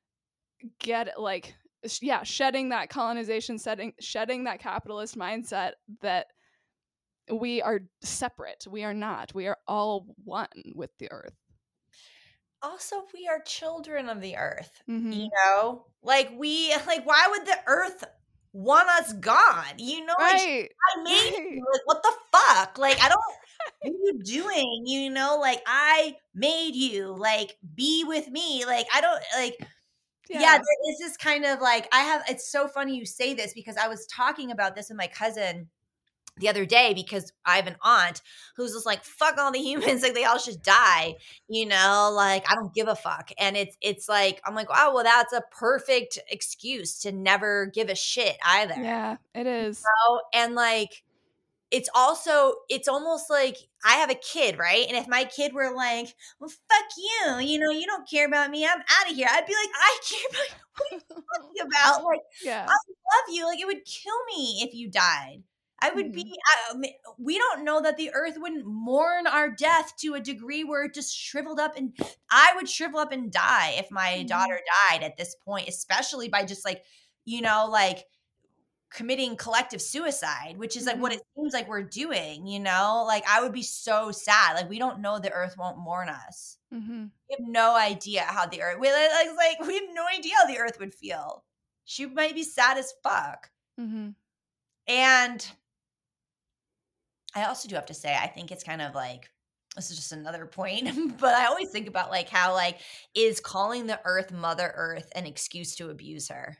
shedding that colonization, shedding that capitalist mindset that we are separate. We are not. We are all one with the earth.
Also, we are children of the earth.
Mm-hmm.
You know, like why would the earth want us gone? You know, like
Right.
I made you. Like, what the fuck? Like, I don't. What are you doing? You know, like I made you. Like, be with me. Like, I don't like. Yeah, there is this kind of like it's so funny you say this because I was talking about this with my cousin the other day because I have an aunt who's just like, fuck all the humans, like they all should die, you know, like I don't give a fuck. And it's like, I'm like, oh, well, that's a perfect excuse to never give a shit either.
Yeah, it is.
You know? And like, it's almost like I have a kid, right? And if my kid were like, well, fuck you, you know, you don't care about me, I'm out of here. I'd be like, I care about you. What are you talking about? Like,
yeah.
I love you. Like, it would kill me if you died. I would be, we don't know that the earth wouldn't mourn our death to a degree where it just shriveled up. And I would shrivel up and die if my daughter died at this point, especially by just like, you know, like committing collective suicide, which is like what it seems like we're doing, you know? Like, I would be so sad. Like, we don't know the earth won't mourn us. We have no idea how the earth, we have no idea how the earth would feel. She might be sad as fuck. And I also do have to say, I think it's kind of like, this is just another point, but I always think about like how like, is calling the earth Mother Earth an excuse to abuse her?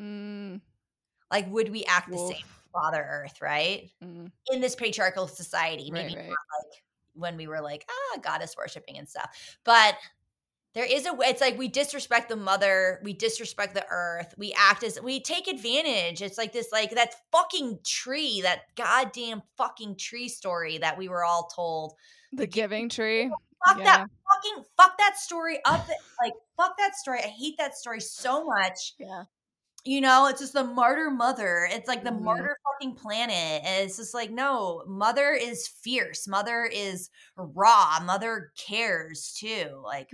Like, would we act the same with Father Earth, right? In this patriarchal society, maybe not like when we were like, goddess worshiping and stuff. But there is a way, it's like we disrespect the mother, we disrespect the earth, we take advantage. It's like this, like that fucking tree, that goddamn fucking tree story that we were all told.
The giving tree.
Fuck that story up. Like, fuck that story. I hate that story so much.
Yeah.
You know, it's just the martyr mother. It's like the martyr fucking planet. And it's just like, no, mother is fierce. Mother is raw. Mother cares too. Like,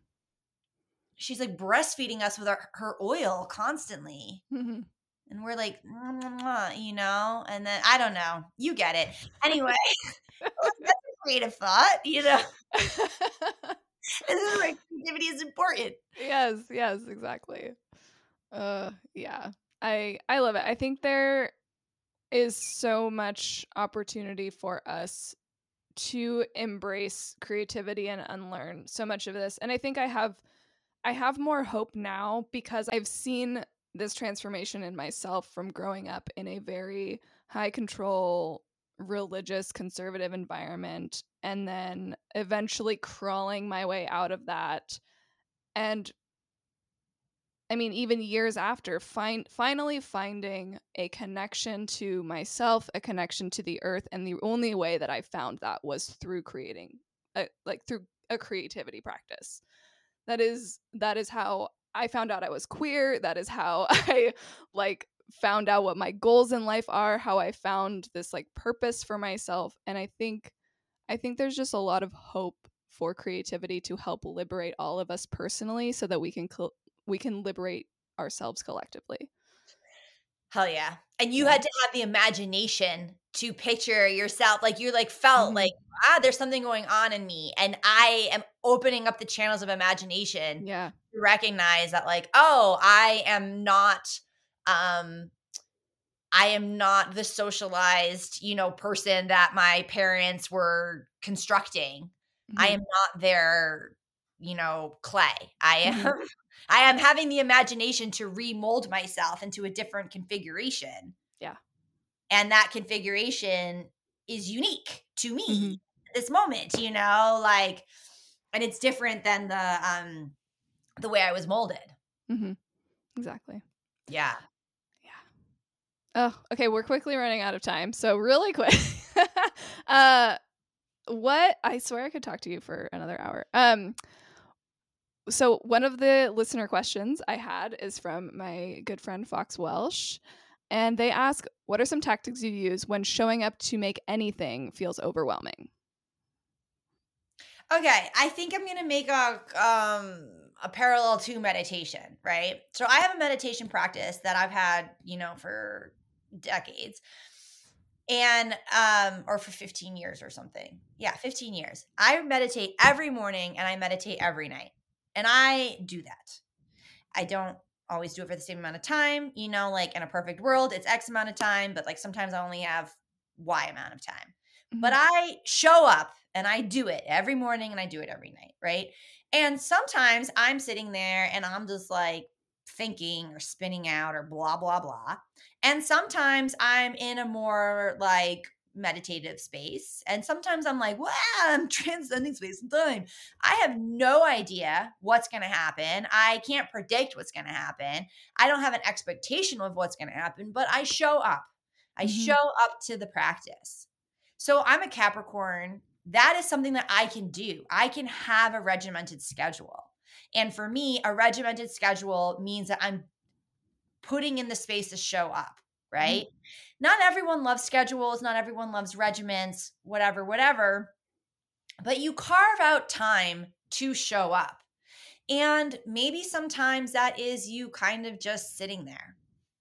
she's like breastfeeding us with her oil constantly. And we're like, you know, and then I don't know. You get it. Anyway, that's a creative thought, you know. This is where creativity is important.
Yes, exactly. Yeah. I love it. I think there is so much opportunity for us to embrace creativity and unlearn so much of this. And I think I have more hope now because I've seen this transformation in myself from growing up in a very high control, religious, conservative environment, and then eventually crawling my way out of that. And I mean, even years after, finally finding a connection to myself, a connection to the earth, and the only way that I found that was through creating, through a creativity practice. That is how I found out I was queer. That is how I found out what my goals in life are. How I found this purpose for myself, and I think there's just a lot of hope for creativity to help liberate all of us personally, so that we can liberate ourselves collectively.
Hell yeah. And you had to have the imagination to picture yourself. Like, you felt like, there's something going on in me. And I am opening up the channels of imagination to recognize that I am not the socialized, person that my parents were constructing. I am not their, clay. I am having the imagination to remold myself into a different configuration.
Yeah.
And that configuration is unique to me at this moment, and it's different than the way I was molded.
Exactly.
Yeah.
Oh, okay. We're quickly running out of time. So really quick, I swear I could talk to you for another hour. So one of the listener questions I had is from my good friend Fox Welsh, and they ask, what are some tactics you use when showing up to make anything feels overwhelming?
Okay, I think I'm gonna make a parallel to meditation, right? So I have a meditation practice that I've had, for decades. And or for 15 years or something. Yeah, 15 years. I meditate every morning and I meditate every night. And I do that. I don't always do it for the same amount of time, like in a perfect world, it's X amount of time, but like sometimes I only have Y amount of time. But
Mhm.
I show up and I do it every morning and I do it every night, right? And sometimes I'm sitting there and I'm just like thinking or spinning out or blah, blah, blah. And sometimes I'm in a more like meditative space. And sometimes I'm like, wow, I'm transcending space and time. I have no idea what's going to happen. I can't predict what's going to happen. I don't have an expectation of what's going to happen, but I show up. I show
Mhm.
up to the practice. So I'm a Capricorn. That is something that I can do. I can have a regimented schedule. And for me, a regimented schedule means that I'm putting in the space to show up, right?
Mhm.
Not everyone loves schedules, not everyone loves regiments, whatever, but you carve out time to show up. And maybe sometimes that is you kind of just sitting there.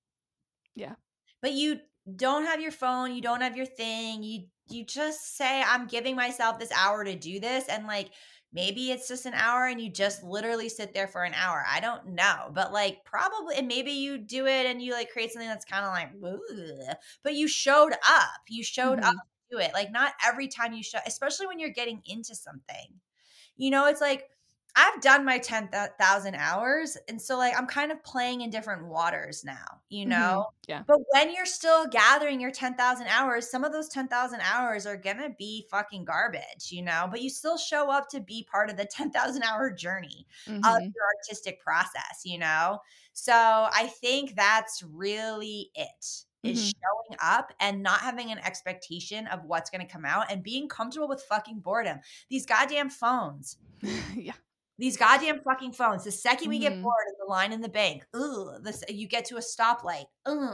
Yeah.
But you don't have your phone, you don't have your thing. You just say I'm giving myself this hour to do this, and like maybe it's just an hour and you just literally sit there for an hour. I don't know, but like probably, and maybe you do it and you like create something that's kind of like ugh, but you showed up. You showed up
Mhm.
to it. Like not every time you show, especially when you're getting into something. It's like I've done my 10,000 hours. And so, like, I'm kind of playing in different waters now.
Mhm. Yeah.
But when you're still gathering your 10,000 hours, some of those 10,000 hours are going to be fucking garbage, but you still show up to be part of the 10,000 hour journey of
Mhm.
your artistic process. So I think that's really it. Is
Mhm.
showing up and not having an expectation of what's going to come out and being comfortable with fucking boredom. These goddamn phones.
Yeah.
These goddamn fucking phones. The second we get
Mhm.
bored of the line in the bank, you get to a stoplight,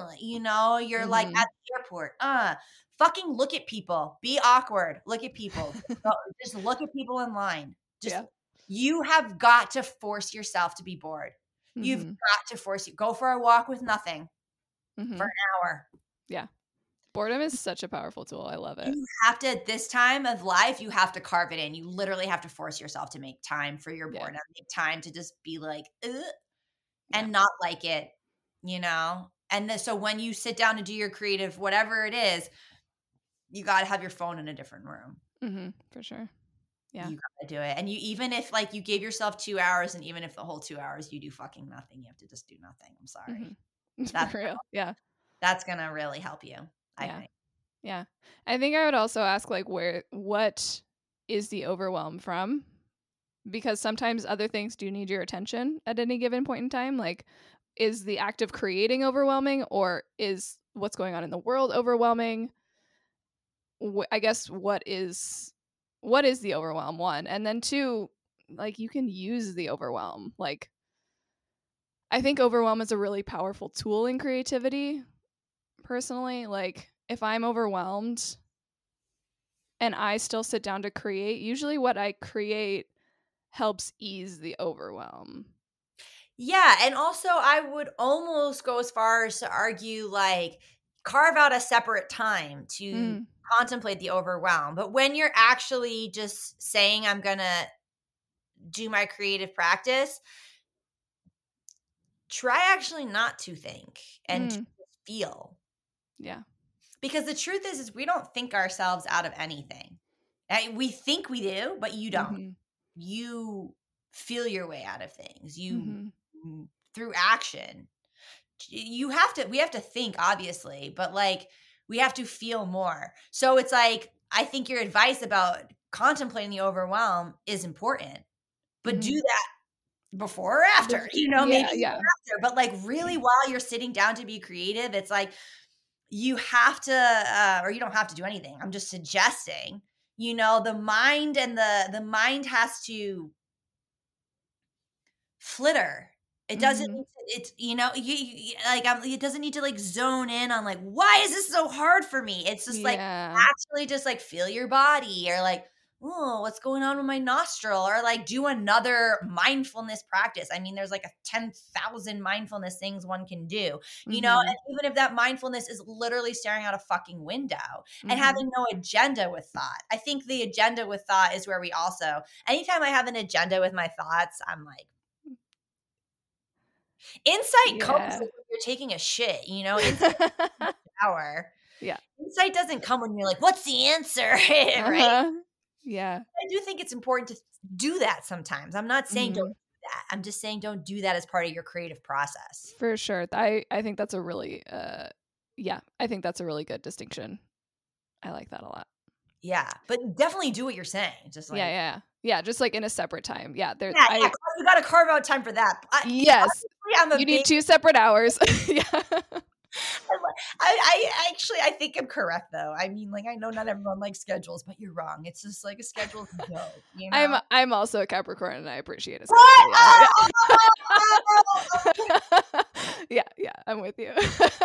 you're like at
Mhm.
the airport, fucking look at people. Be awkward. Look at people. Just look at people in line. Just
Yeah.
you have got to force yourself to be bored. You've
Mhm.
got to go for a walk with nothing for
Mhm.
an hour.
Yeah. Boredom is such a powerful tool. I love it.
You have to, at this time of life, you have to carve it in. You literally have to force yourself to make time for your
Yeah.
boredom, make time to just be like, ugh,
Yeah.
and not like it. And so when you sit down to do your creative, whatever it is, you got to have your phone in a different room.
Mhm. For sure. Yeah.
You got to do it. And you, even if like you gave yourself 2 hours and even if the whole 2 hours you do fucking nothing, you have to just do nothing. I'm sorry.
Mhm.
That's,
For real. Yeah.
that's going to really help you, I
Yeah.
think.
Yeah. I think I would also ask like what is the overwhelm from? Because sometimes other things do need your attention at any given point in time. Like, is the act of creating overwhelming, or is what's going on in the world overwhelming? I guess what is the overwhelm, one, and then two, like you can use the overwhelm. Like, I think overwhelm is a really powerful tool in creativity. Personally, like if I'm overwhelmed and I still sit down to create, usually what I create helps ease the overwhelm.
Yeah, and also I would almost go as far as to argue like carve out a separate time to
Mm.
contemplate the overwhelm. But when you're actually just saying I'm going to do my creative practice, try actually not to think and to
Mm.
feel.
Yeah.
Because the truth is we don't think ourselves out of anything. We think we do, but you don't.
Mhm.
You feel your way out of things. You
Mhm.
through action. We have to think obviously, but like we have to feel more. So it's like I think your advice about contemplating the overwhelm is important, but do
Mhm.
that before or after, maybe
Yeah,
even
yeah.
after, but like really while you're sitting down to be creative, it's like you have to or you don't have to do anything. I'm just suggesting, the mind and the mind has to flitter. It doesn't
Mhm.
need to, it's like it doesn't need to like zone in on like why is this so hard for me? It's just like
Yeah.
actually just like feel your body or like oh, what's going on with my nostril? Or like do another mindfulness practice. I mean, there's like a 10,000 mindfulness things one can do, you know, and even if that mindfulness is literally staring out a fucking window and having no agenda with thought. I think the agenda with thought is where we also, anytime I have an agenda with my thoughts, I'm like, insight comes when you're taking a shit, you know, insight shower.
Yeah.
Insight doesn't come when you're like, what's the answer? Right?
Yeah.
I do think it's important to do that sometimes. I'm not saying don't do that. I'm just saying don't do that as part of your creative process.
For sure. I think that's a really I think that's a really good distinction. I like that a lot.
Yeah, but definitely do what you're saying. Just like
yeah, just like in a separate time. Yeah,
you got to carve out time for that.
Yes, you need 2 separate hours. Yeah.
I think I'm correct though. I mean, like I know not everyone likes schedules, but you're wrong. It's just like a schedule is dope. You know?
I'm also a Capricorn and I appreciate it. Yeah, I'm with you.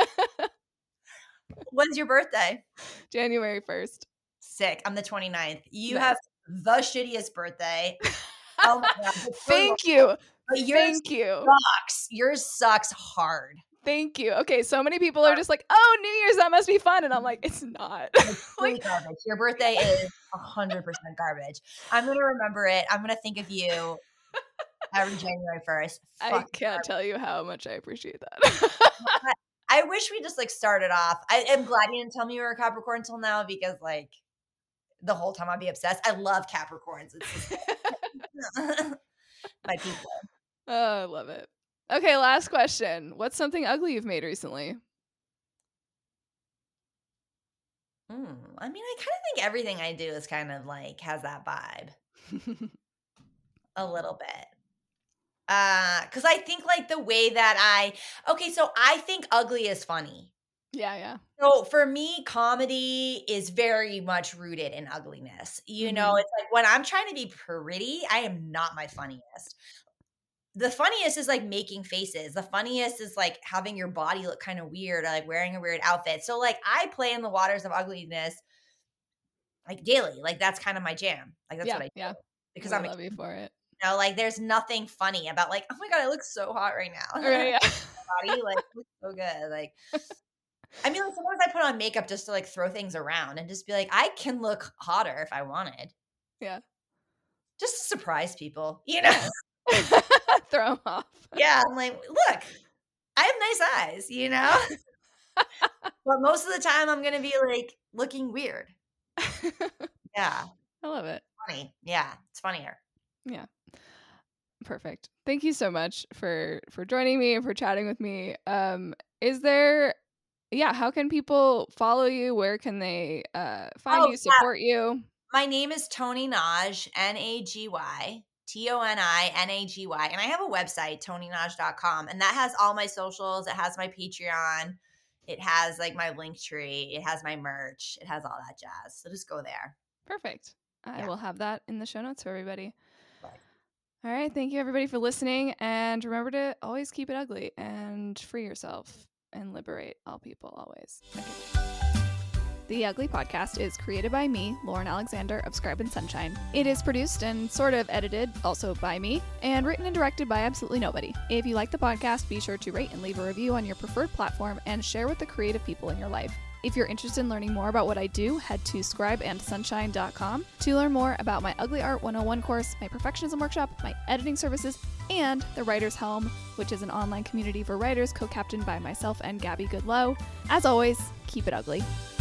When's your birthday?
January 1st.
Sick. I'm the 29th. You have the shittiest birthday. Oh my God.
Thank you.
Thank you. Sucks. Yours sucks hard.
Thank you. Okay, so many people are just like, oh, New Year's, that must be fun. And I'm like, it's not.
It's really garbage. Your birthday is 100% garbage. I'm going to remember it. I'm going to think of you every January 1st.
I can't tell you how much I appreciate that.
I wish we just like started off. I am glad you didn't tell me you were a Capricorn until now because like the whole time I'd be obsessed. I love Capricorns. It's just my people.
Oh, I love it. Okay, last question. What's something ugly you've made recently?
I mean, I kind of think everything I do is kind of like has that vibe. A little bit. Because I think like the way that so I think ugly is funny.
Yeah.
So for me, comedy is very much rooted in ugliness. You know, it's like when I'm trying to be pretty, I am not my funniest. The funniest is like making faces. The funniest is like having your body look kind of weird or like wearing a weird outfit. So like I play in the waters of ugliness like daily. Like that's kind of my jam. Like that's what I do. Because I love
you for it.
You know, like there's nothing funny about like, oh my God, I look so hot right now.
Right, yeah.
My body like looks so good. Like I mean, like sometimes I put on makeup just to like throw things around and just be like, I can look hotter if I wanted.
Yeah.
Just to surprise people, you know?
Throw them off.
Yeah. I'm like, look, I have nice eyes, you know? But most of the time I'm going to be like looking weird. Yeah.
I love it.
Funny. Yeah. It's funnier.
Yeah. Perfect. Thank you so much for joining me and for chatting with me. How can people follow you? Where can they find you, support you?
My name is Toni Nagy, Nagy, ToniNagy. And I have a website, toninaj.com. And that has all my socials. It has my Patreon. It has like my Linktree. It has my merch. It has all that jazz. So just go there.
Perfect. I will have that in the show notes for everybody.
Right.
All right. Thank you, everybody, for listening. And remember to always keep it ugly and free yourself and liberate all people always. Okay. The Ugly Podcast is created by me, Lauren Alexander of Scribe and Sunshine. It is produced and sort of edited also by me and written and directed by absolutely nobody. If you like the podcast, be sure to rate and leave a review on your preferred platform and share with the creative people in your life. If you're interested in learning more about what I do, head to scribeandsunshine.com to learn more about my Ugly Art 101 course, my perfectionism workshop, my editing services, and the Writer's Helm, which is an online community for writers co-captained by myself and Gabby Goodlow. As always, keep it ugly.